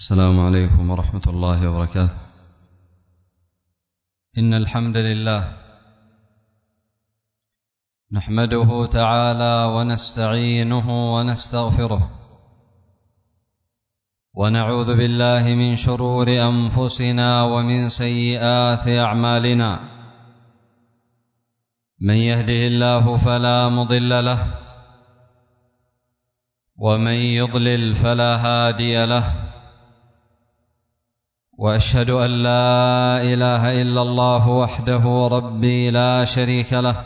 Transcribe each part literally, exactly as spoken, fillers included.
السلام عليكم ورحمة الله وبركاته. إن الحمد لله نحمده تعالى ونستعينه ونستغفره ونعوذ بالله من شرور أنفسنا ومن سيئات أعمالنا. من يهده الله فلا مضل له ومن يضلل فلا هادي له، وأشهد أن لا إله إلا الله وحده ربي لا شريك له،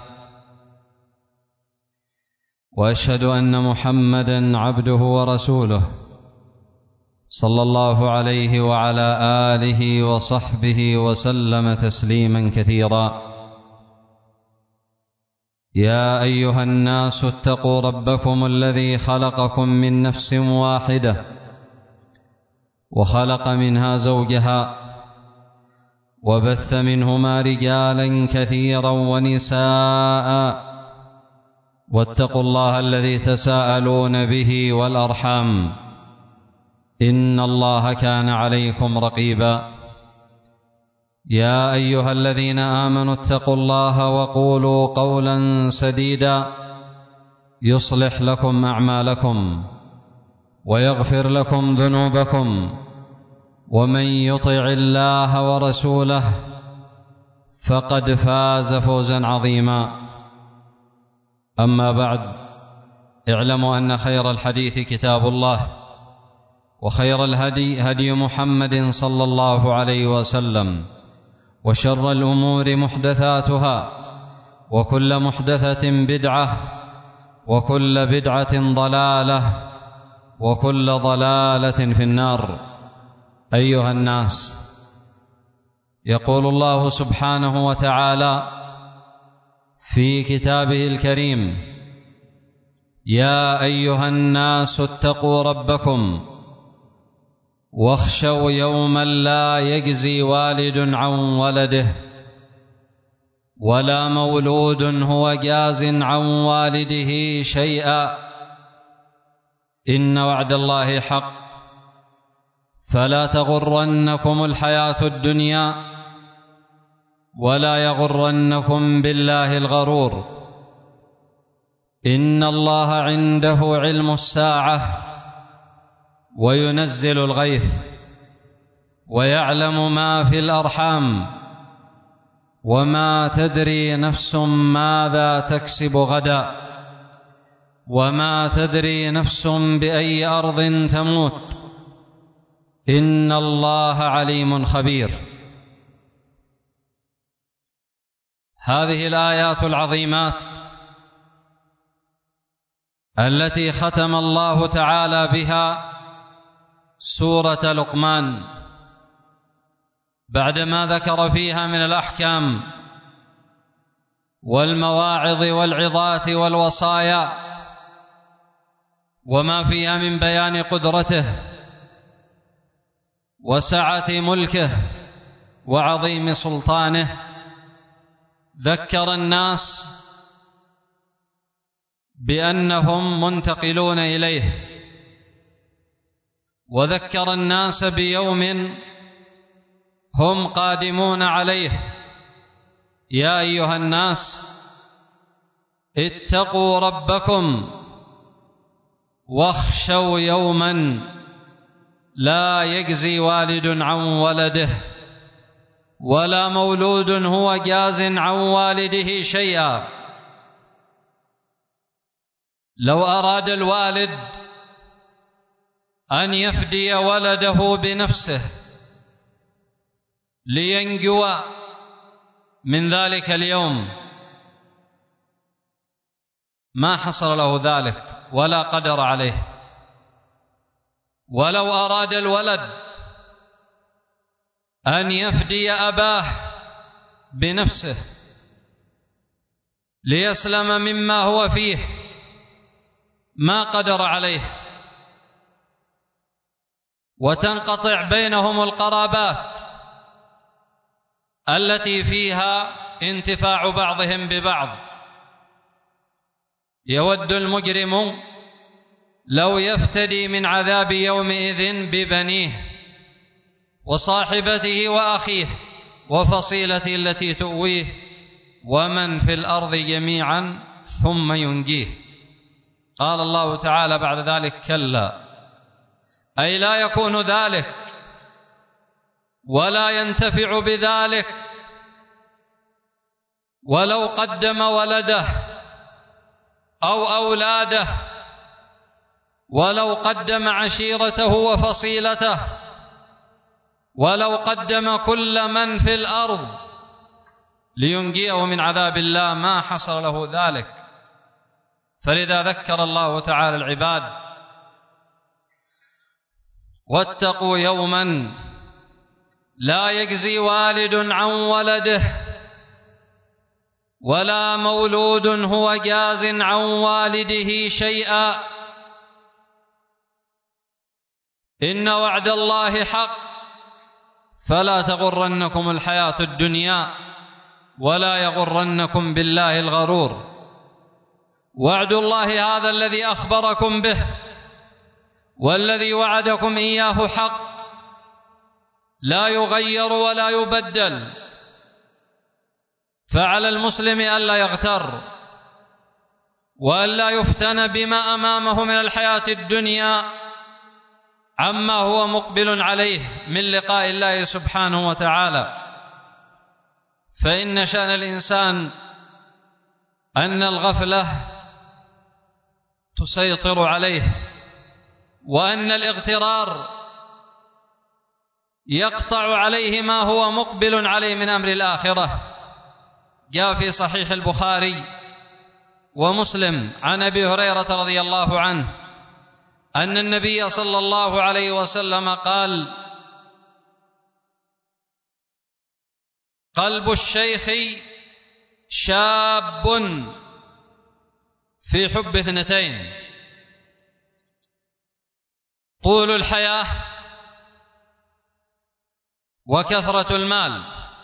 وأشهد أن محمدًا عبده ورسوله صلى الله عليه وعلى آله وصحبه وسلم تسليمًا كثيرًا. يا أيها الناس اتقوا ربكم الذي خلقكم من نفس واحدة وخلق منها زوجها وبث منهما رجالا كثيرا ونساء، واتقوا الله الذي تساءلون به والأرحام إن الله كان عليكم رقيبا. يا أيها الذين آمنوا اتقوا الله وقولوا قولا سديدا يصلح لكم أعمالكم ويغفر لكم ذنوبكم، ومن يطع الله ورسوله فقد فاز فوزا عظيما. أما بعد، اعلموا أن خير الحديث كتاب الله، وخير الهدي هدي محمد صلى الله عليه وسلم، وشر الأمور محدثاتها، وكل محدثة بدعة، وكل بدعة ضلالة، وكل ضلالة في النار. أيها الناس، يقول الله سبحانه وتعالى في كتابه الكريم: يا أيها الناس اتقوا ربكم واخشوا يوما لا يجزي والد عن ولده ولا مولود هو جاز عن والده شيئا، إن وعد الله حق، فلا تغرنكم الحياة الدنيا ولا يغرنكم بالله الغرور. إن الله عنده علم الساعة وينزل الغيث ويعلم ما في الأرحام، وما تدري نفس ماذا تكسب غدا، وما تدري نفس بأي أرض تموت، إن الله عليم خبير. هذه الآيات العظيمات التي ختم الله تعالى بها سورة لقمان، بعدما ذكر فيها من الأحكام والمواعظ والعظات والوصايا وما فيها من بيان قدرته وسعة ملكه وعظيم سلطانه، ذكر الناس بأنهم منتقلون إليه، وذكر الناس بيوم هم قادمون عليه. يا أيها الناس اتقوا ربكم واخشوا يوما لا يجزي والد عن ولده ولا مولود هو جاز عن والده شيئا. لو أراد الوالد أن يفدي ولده بنفسه لينجو من ذلك اليوم ما حصل له ذلك ولا قدر عليه. ولو أراد الولد أن يفدي أباه بنفسه ليسلم مما هو فيه ما قدر عليه، وتنقطع بينهم القرابات التي فيها انتفاع بعضهم ببعض. يود المجرم لو يفتدي من عذاب يومئذ ببنيه وصاحبته وأخيه وفصيلته التي تؤويه ومن في الأرض جميعا ثم ينجيه. قال الله تعالى بعد ذلك: كلا، أي لا يكون ذلك ولا ينتفع بذلك ولو قدم ولده أو أولاده، ولو قدم عشيرته وفصيلته، ولو قدم كل من في الأرض لينجيه من عذاب الله ما حصل له ذلك. فلذا ذكر الله تعالى العباد: واتقوا يوما لا يجزي والد عن ولده ولا مولود هو جاز عن والده شيئا إن وعد الله حق فلا تغرنكم الحياة الدنيا ولا يغرنكم بالله الغرور. وعد الله هذا الذي أخبركم به والذي وعدكم إياه حق، لا يغير ولا يبدل. فعلى المسلم ألا يغتر وألا يفتن بما أمامه من الحياة الدنيا عما هو مقبل عليه من لقاء الله سبحانه وتعالى. فإن شأن الإنسان أن الغفلة تسيطر عليه، وأن الاغترار يقطع عليه ما هو مقبل عليه من أمر الآخرة. جاء في صحيح البخاري ومسلم عن أبي هريرة رضي الله عنه أن النبي صلى الله عليه وسلم قال: قلب الشيخ شاب في حب اثنتين: طول الحياة وكثرة المال.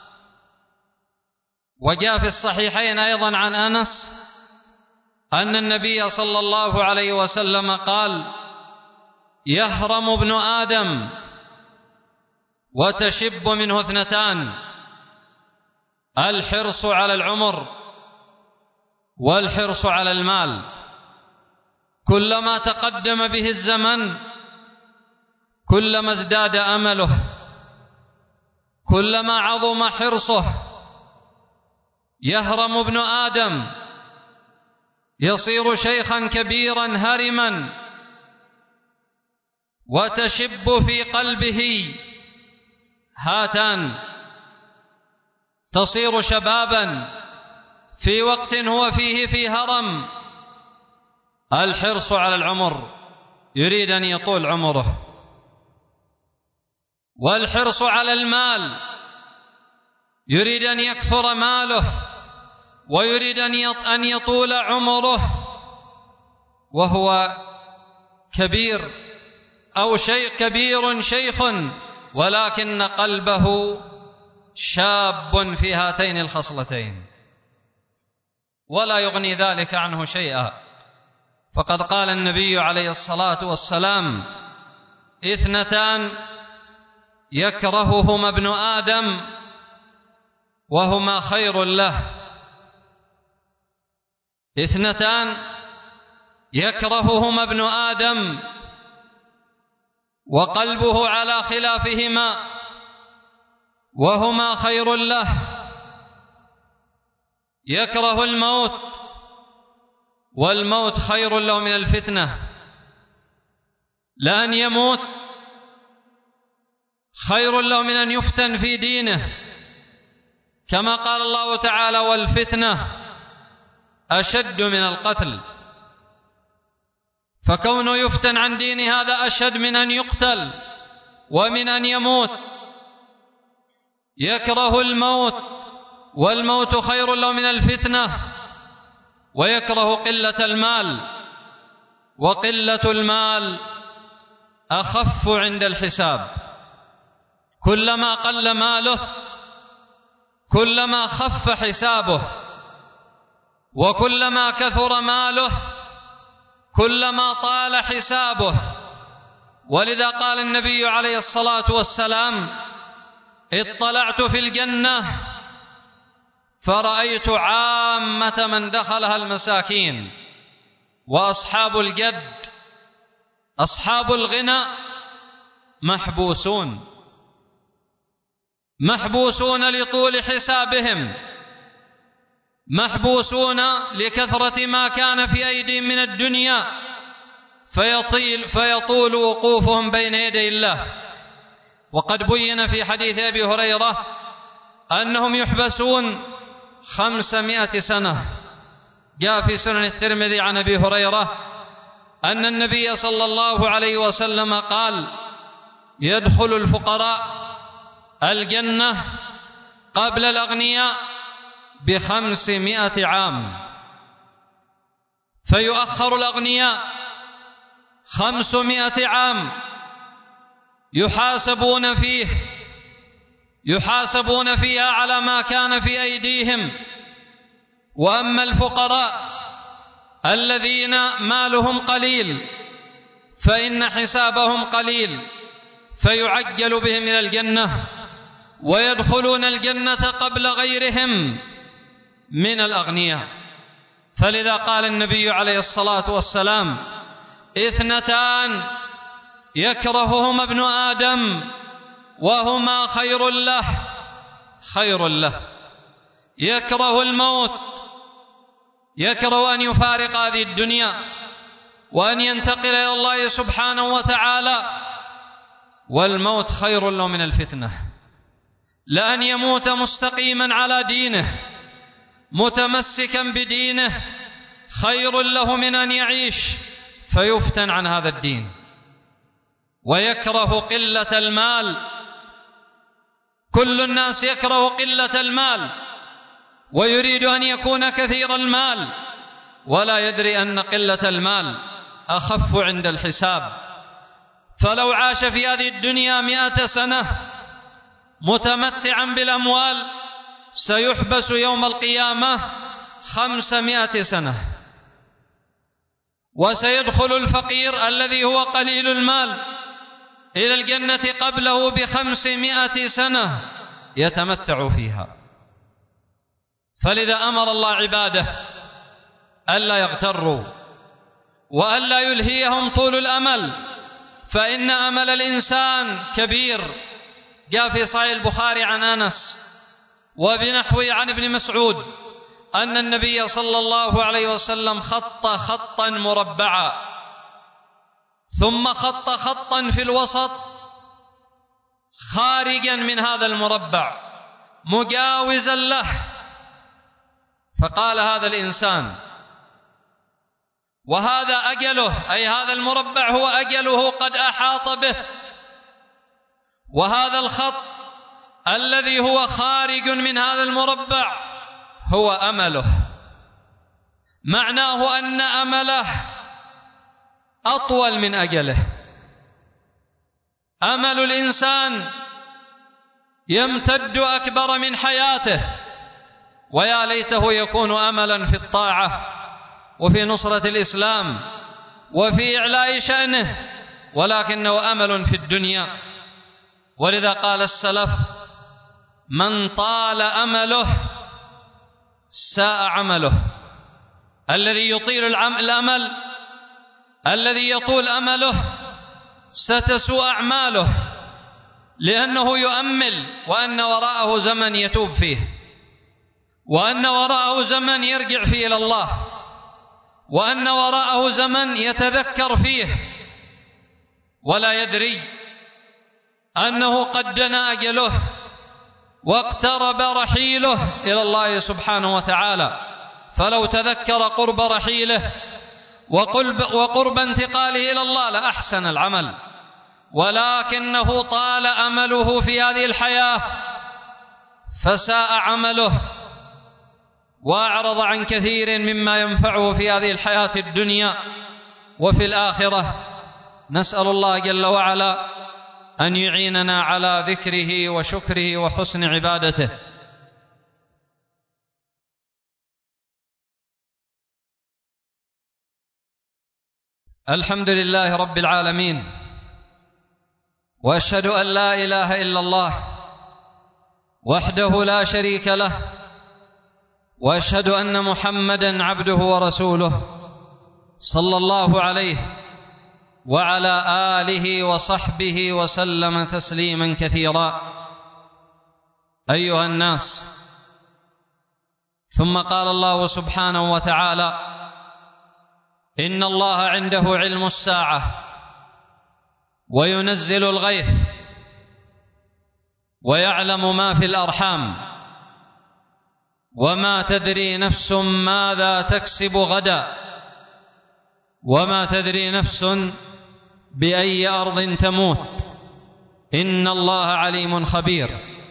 وجاء في الصحيحين أيضا عن أنس أن النبي صلى الله عليه وسلم قال: يهرم ابن آدم وتشب منه اثنتان: الحرص على العمر والحرص على المال. كلما تقدم به الزمن كلما ازداد أمله، كلما عظم حرصه. يهرم ابن آدم، يصير شيخا كبيرا هرما، وتشب في قلبه هاتان، تصير شبابا في وقت هو فيه في هرم. الحرص على العمر، يريد أن يطول عمره، والحرص على المال، يريد أن يكثر ماله ويريد أن يطول عمره وهو كبير أو شيء كبير شيخ، ولكن قلبه شاب في هاتين الخصلتين، ولا يغني ذلك عنه شيئا. فقد قال النبي عليه الصلاة والسلام: اثنتان يكرههما ابن آدم وهما خير له. اثنتان يكرههما ابن آدم وقلبه على خلافهما وهما خير له: يكره الموت والموت خير له من الفتنة، لأن يموت خير له من أن يفتن في دينه، كما قال الله تعالى: والفتنة أشد من القتل. فكونه يفتن عن دينه هذا أشد من أن يقتل ومن أن يموت. يكره الموت والموت خير له من الفتنة، ويكره قلة المال، وقلة المال أخف عند الحساب. كلما قل ماله كلما خف حسابه، وكلما كثر ماله كلما طال حسابه. ولذا قال النبي عليه الصلاة والسلام: اطلعت في الجنة فرأيت عامة من دخلها المساكين، وأصحاب الجد أصحاب الغنى محبوسون محبوسون لطول حسابهم، محبوسون لكثرة ما كان في أيديهم من الدنيا، فيطيل فيطول وقوفهم بين يدي الله. وقد بين في حديث أبي هريرة أنهم يحبسون خمسمائة سنة. جاء في سنن الترمذي عن أبي هريرة أن النبي صلى الله عليه وسلم قال: يدخل الفقراء الجنة قبل الأغنياء بخمسمائة عام، فيؤخر الأغنياء خمسمائة عام يحاسبون فيه يحاسبون فيها على ما كان في أيديهم. وأما الفقراء الذين مالهم قليل فإن حسابهم قليل، فيعجل بهم إلى الجنة ويدخلون الجنة قبل غيرهم من الأغنياء. فلذا قال النبي عليه الصلاة والسلام: اثنتان يكرههما ابن آدم وهما خير له خير له يكره الموت، يكره أن يفارق هذه الدنيا وأن ينتقل إلى الله سبحانه وتعالى، والموت خير له من الفتنة. لأن يموت مستقيما على دينه متمسكا بدينه خير له من أن يعيش فيفتن عن هذا الدين. ويكره قلة المال، كل الناس يكره قلة المال ويريد أن يكون كثير المال، ولا يدري أن قلة المال أخف عند الحساب. فلو عاش في هذه الدنيا مئة سنة متمتعا بالأموال سيحبس يوم القيامة خمسمائة سنة. وسيدخل الفقير الذي هو قليل المال إلى الجنة قبله بخمسمائة سنة يتمتع فيها. فلذا أمر الله عباده ألا يغتروا وألا يلهيهم طول الأمل، فإن أمل الإنسان كبير. جاء في صحيح البخاري عن أنس وبنحوه عن ابن مسعود أن النبي صلى الله عليه وسلم خط خطا مربعا ثم خط خطا في الوسط خارجا من هذا المربع مجاوزا له، فقال هذا الإنسان وهذا أجله، أي هذا المربع هو أجله قد أحاط به، وهذا الخط الذي هو خارج من هذا المربع هو أمله. معناه أن أمله أطول من أجله. أمل الإنسان يمتد أكبر من حياته، ويا ليته يكون أملا في الطاعة وفي نصرة الإسلام وفي إعلاء شأنه، ولكنه أمل في الدنيا. ولذا قال السلف: من طال أمله ساء عمله. الذي يطيل الأمل الذي يطول أمله ستسوء أعماله، لأنه يؤمل وأن وراءه زمن يتوب فيه، وأن وراءه زمن يرجع فيه إلى الله، وأن وراءه زمن يتذكر فيه، ولا يدري أنه قد دنا أجله واقترب رحيله إلى الله سبحانه وتعالى. فلو تذكر قرب رحيله وقرب, وقرب انتقاله إلى الله لأحسن العمل، ولكنه طال أمله في هذه الحياة فساء عمله وأعرض عن كثير مما ينفعه في هذه الحياة الدنيا وفي الآخرة. نسأل الله جل وعلا أن يعيننا على ذكره وشكره وحسن عبادته. الحمد لله رب العالمين، وأشهد أن لا إله إلا الله وحده لا شريك له، وأشهد أن محمدًا عبده ورسوله صلى الله عليه وعلى آله وصحبه وسلم تسليما كثيرا. أيها الناس، ثم قال الله سبحانه وتعالى: إن الله عنده علم الساعة وينزل الغيث ويعلم ما في الأرحام وما تدري نفس ماذا تكسب غدا وما تدري نفس بأي أرض تموت إن الله عليم خبير.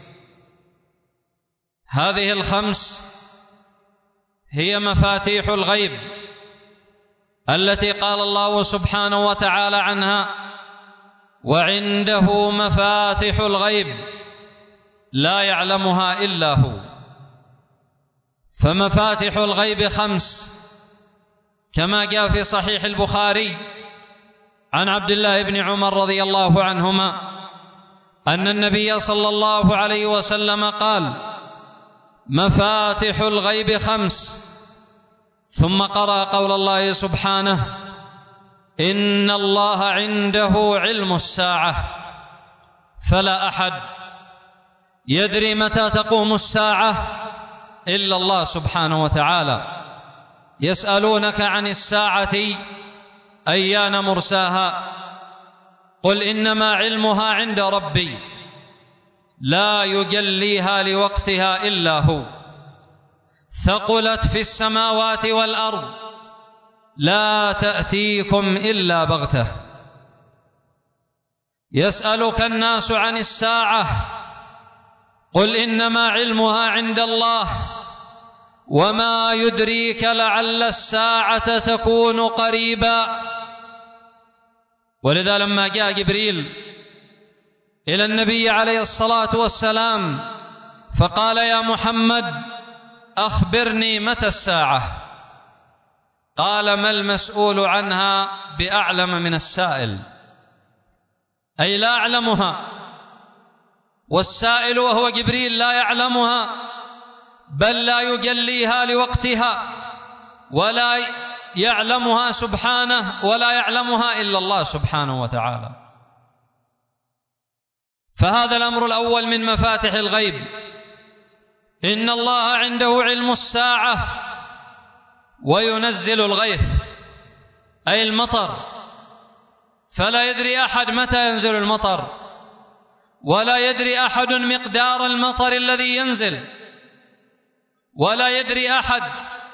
هذه الخمس هي مفاتيح الغيب التي قال الله سبحانه وتعالى عنها: وعنده مفاتح الغيب لا يعلمها إلا هو. فمفاتح الغيب خمس، كما جاء في صحيح البخاري عن عبد الله بن عمر رضي الله عنهما أن النبي صلى الله عليه وسلم قال: مفاتح الغيب خمس، ثم قرأ قول الله سبحانه: إن الله عنده علم الساعة فلا أحد يدري متى تقوم الساعة إلا الله سبحانه وتعالى. يسألونك عن الساعة أيان مرساها، قل إنما علمها عند ربي لا يجليها لوقتها إلا هو، ثقلت في السماوات والأرض لا تأتيكم إلا بغتة. يسألك الناس عن الساعة، قل إنما علمها عند الله وما يدريك لعل الساعة تكون قريبا. ولذا لما جاء جبريل إلى النبي عليه الصلاة والسلام فقال: يا محمد أخبرني متى الساعة؟ قال: ما المسؤول عنها بأعلم من السائل، أي لا أعلمها، والسائل وهو جبريل لا يعلمها، بل لا يجليها لوقتها ولا يعلمها سبحانه، ولا يعلمها إلا الله سبحانه وتعالى. فهذا الأمر الأول من مفاتح الغيب. إن الله عنده علم الساعة وينزل الغيث، أي المطر، فلا يدري أحد متى ينزل المطر، ولا يدري أحد مقدار المطر الذي ينزل، ولا يدري أحد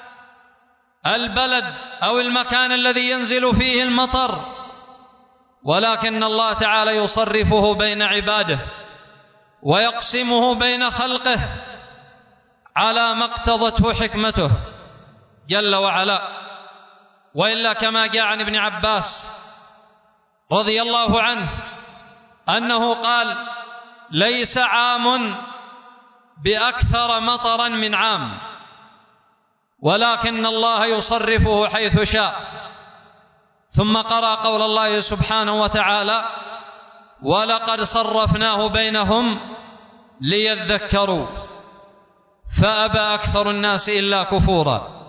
البلد أو المكان الذي ينزل فيه المطر، ولكن الله تعالى يصرفه بين عباده ويقسمه بين خلقه على ما اقتضته حكمته جل وعلا. وإلا كما جاء عن ابن عباس رضي الله عنه أنه قال: ليس عام بأكثر مطرا من عام، ولكن الله يصرفه حيث شاء. ثم قرأ قول الله سبحانه وتعالى: ولقد صرفناه بينهم ليذكروا فأبى أكثر الناس إلا كفورا.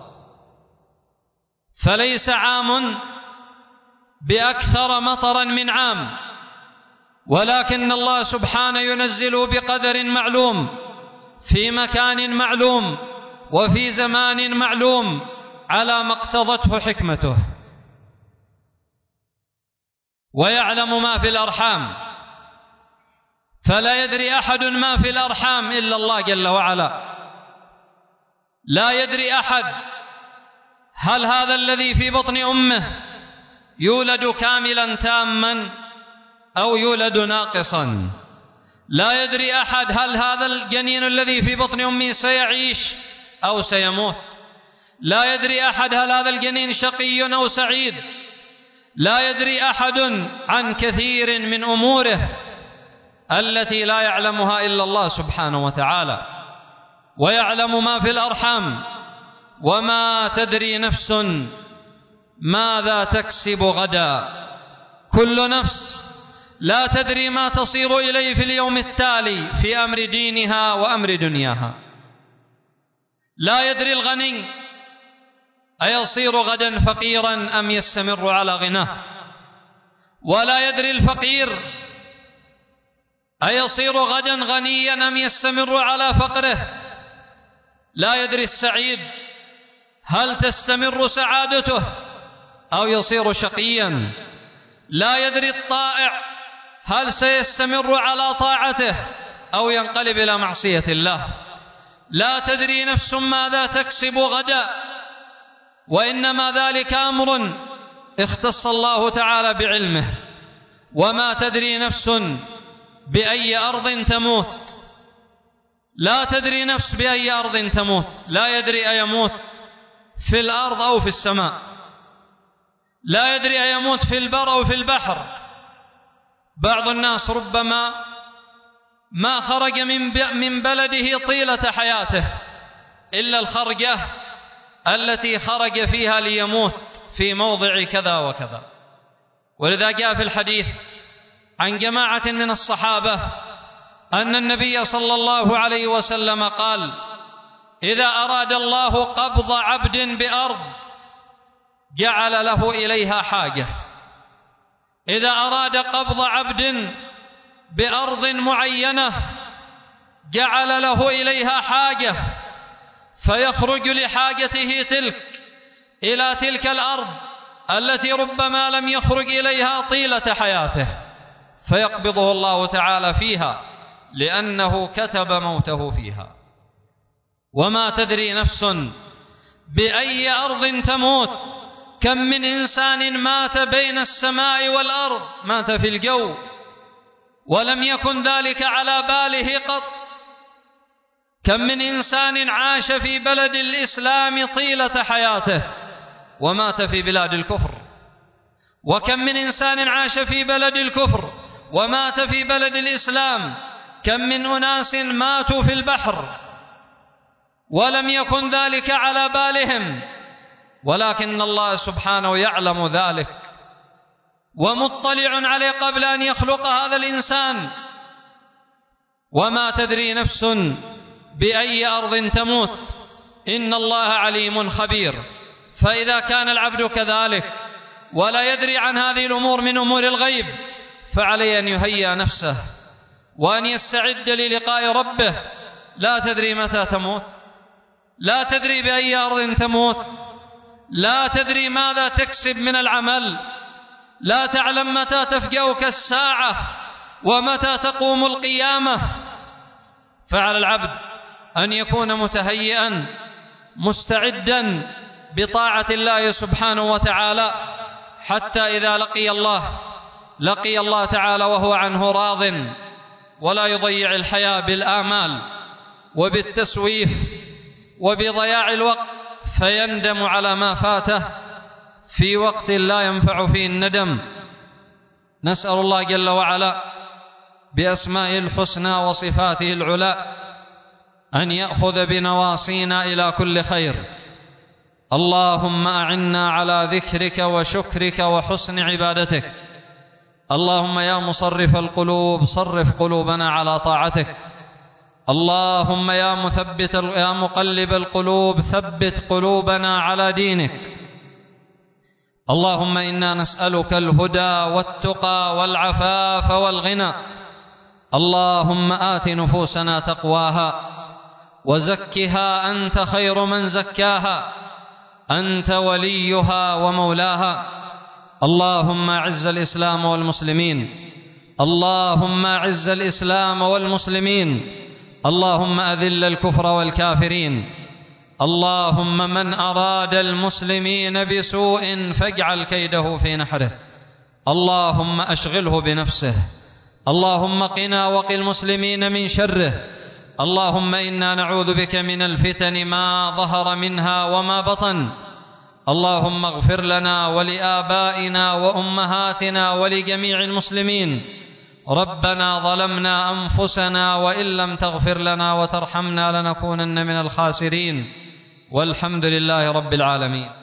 فليس عام بأكثر مطرا من عام، ولكن الله سبحانه ينزل بقدر معلوم في مكان معلوم وفي زمان معلوم على ما اقتضته حكمته. ويعلم ما في الأرحام، فلا يدري أحد ما في الأرحام إلا الله جل وعلا. لا يدري أحد هل هذا الذي في بطن أمه يولد كاملا تاما أو يولد ناقصا. لا يدري أحد هل هذا الجنين الذي في بطن أمه سيعيش أو سيموت. لا يدري أحد هل هذا الجنين شقي أو سعيد. لا يدري أحد عن كثير من أموره التي لا يعلمها إلا الله سبحانه وتعالى. ويعلم ما في الأرحام وما تدري نفس ماذا تكسب غدا. كل نفس لا تدري ما تصير إليه في اليوم التالي في أمر دينها وأمر دنياها. لا يدري الغني أيصير غدا فقيرا أم يستمر على غناه، ولا يدري الفقير أيصير غدا غنيا أم يستمر على فقره. لا يدري السعيد هل تستمر سعادته أو يصير شقيا. لا يدري الطائع هل سيستمر على طاعته أو ينقلب إلى معصية الله. لا تدري نفس ماذا تكسب غدا، وإنما ذلك أمر اختص الله تعالى بعلمه. وما تدري نفس بأي أرض تموت. لا تدري نفس بأي أرض تموت. لا يدري أيموت في الأرض أو في السماء، لا يدري أيموت في البر أو في البحر. بعض الناس ربما ما خرج من بلده طيلة حياته إلا الخرجة التي خرج فيها ليموت في موضع كذا وكذا. ولذا جاء في الحديث عن جماعة من الصحابة أن النبي صلى الله عليه وسلم قال: إذا أراد الله قبض عبد بأرض جعل له إليها حاجة. إذا أراد قبض عبد بأرض معينة جعل له إليها حاجة، فيخرج لحاجته تلك إلى تلك الأرض التي ربما لم يخرج إليها طيلة حياته، فيقبضه الله تعالى فيها لأنه كتب موته فيها. وما تدري نفس بأي أرض تموت. كم من إنسان مات بين السماء والأرض، مات في الجو ولم يكن ذلك على باله قط. كم من إنسان عاش في بلد الإسلام طيلة حياته ومات في بلاد الكفر. وكم من إنسان عاش في بلد الكفر ومات في بلد الإسلام. كم من أناس ماتوا في البحر ولم يكن ذلك على بالهم، ولكن الله سبحانه يعلم ذلك ومطلع عليه قبل أن يخلق هذا الإنسان. وما تدري نفس بأي أرض تموت. إن الله عليم خبير. فإذا كان العبد كذلك ولا يدري عن هذه الأمور من أمور الغيب، فعليه أن يهيئ نفسه وأن يستعد للقاء ربه. لا تدري متى تموت، لا تدري بأي أرض تموت، لا تدري ماذا تكسب من العمل، لا تعلم متى تفجأك الساعة ومتى تقوم القيامة. فعلى العبد أن يكون متهيئا مستعدا بطاعة الله سبحانه وتعالى، حتى إذا لقي الله لقي الله تعالى وهو عنه راض، ولا يضيع الحياة بالآمال وبالتسويف وبضياع الوقت، فيندم على ما فاته في وقت لا ينفع فيه الندم. نسأل الله جل وعلا بأسمائه الحسنى وصفاته العلى أن يأخذ بنواصينا إلى كل خير. اللهم أعنا على ذكرك وشكرك وحسن عبادتك. اللهم يا مصرف القلوب صرف قلوبنا على طاعتك. اللهم يا مثبت يا مقلب القلوب ثبت قلوبنا على دينك. اللهم إنا نسألك الهدى والتقى والعفاف والغنى. اللهم آت نفوسنا تقواها وزكها أنت خير من زكاها، أنت وليها ومولاها. اللهم أعز الإسلام والمسلمين. اللهم أعز الإسلام والمسلمين. اللهم أذل الكفر والكافرين. اللهم من أراد المسلمين بسوء فاجعل كيده في نحره. اللهم أشغله بنفسه. اللهم قنا وقِ المسلمين من شره. اللهم إنا نعوذ بك من الفتن ما ظهر منها وما بطن. اللهم اغفر لنا ولآبائنا وأمهاتنا ولجميع المسلمين. ربنا ظلمنا أنفسنا وإن لم تغفر لنا وترحمنا لنكونن من الخاسرين. والحمد لله رب العالمين.